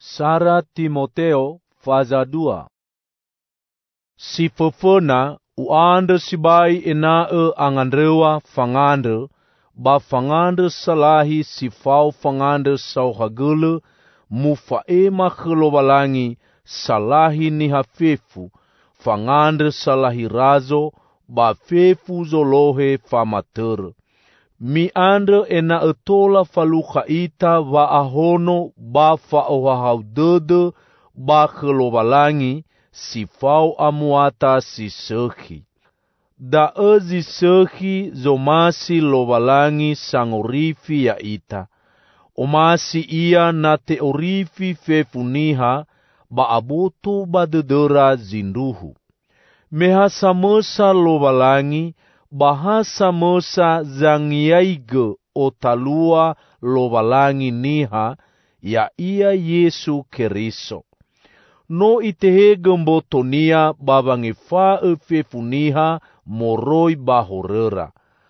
Sara Timoteo faza 2. Si fefena uande sibai enae angandrewa fangande, ba fangande salahi si fau fangande sauhagele, mufaema gelobalangi salahi ni hafefu, fangande salahi razo, ba fefu zolohe famater. Mi ande ena etola falucha ita va ahono ba faohahaudede ba gelobalangi si fau amuata si sehi. Da ezi sehi zomasi lobalangi sangorifi ya ita. Omasi ia na teorifi fefuniha ba aboto ba dedera zinduhu. Mehasa mesa lobalangi bahasa mosa zangiaige otalua lobalangi niha ya ia Yesu Keriso. No itehege mbotonia babangefa fefuniha moroi bahorera.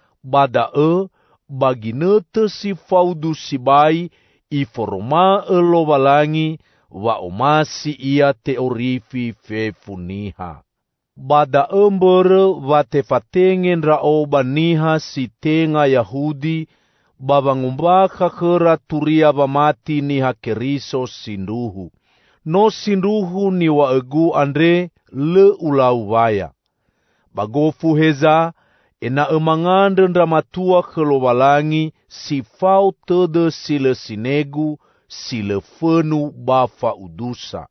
Bada baginete si faudu sibai iforma lobalangi wa omasi ia teorifi fefuniha. Bada embere vatefatengen rao baniha si tenga Yahudi babangumbaka kera turia bamati niha Keriso sinduhu. No sinduhu ni waegu andre le ulau vaya. Bagofu heza ena emangande dramatua kelobalangi si fau tede sile sinegu sile fenu bafa udusa.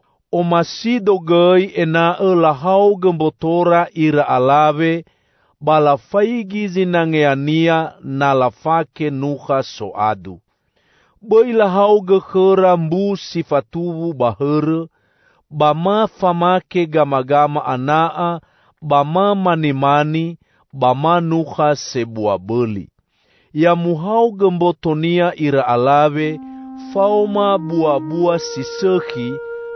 Omasido gei ena lahau gembotora ira alave bala faigi zinangeania na lafake nuha soadu. Bei lahau gekera mbu sifatubu bahere, bama famake gama-gama anaa, bama mani-mani, bama nuha sebuah beli. Ya muhau gembotonia ira alave, fauma buah-buah sisehi,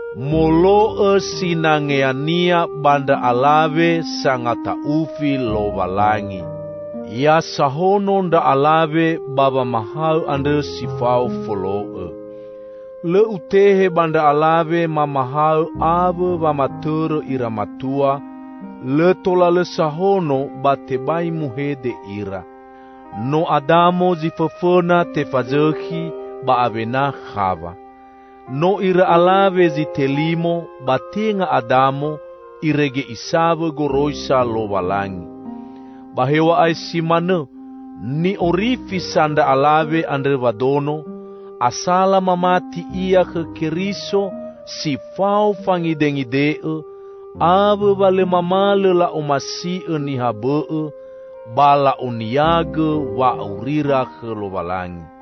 molo sinangeania banda alave sangata ufi lobalangi. Ya sahono nda alave baba mahal ande sifau foloe. Le utehe banda alave mamahal ave vamatere iramatua, le tola le sahono batebai muhede ira. No Adamo zifefena tefazehi ba avena Hava. No ira alave zitelimo batenga Adamo irege isave goroisa lobalangi. Bahewa ai simane ni orifi sanda alave andre vadono asala mamati ia ke Keriso si fau fangidengidee ave vale mamale la omasi ni habe bala uniage wa aurira ke lobalangi.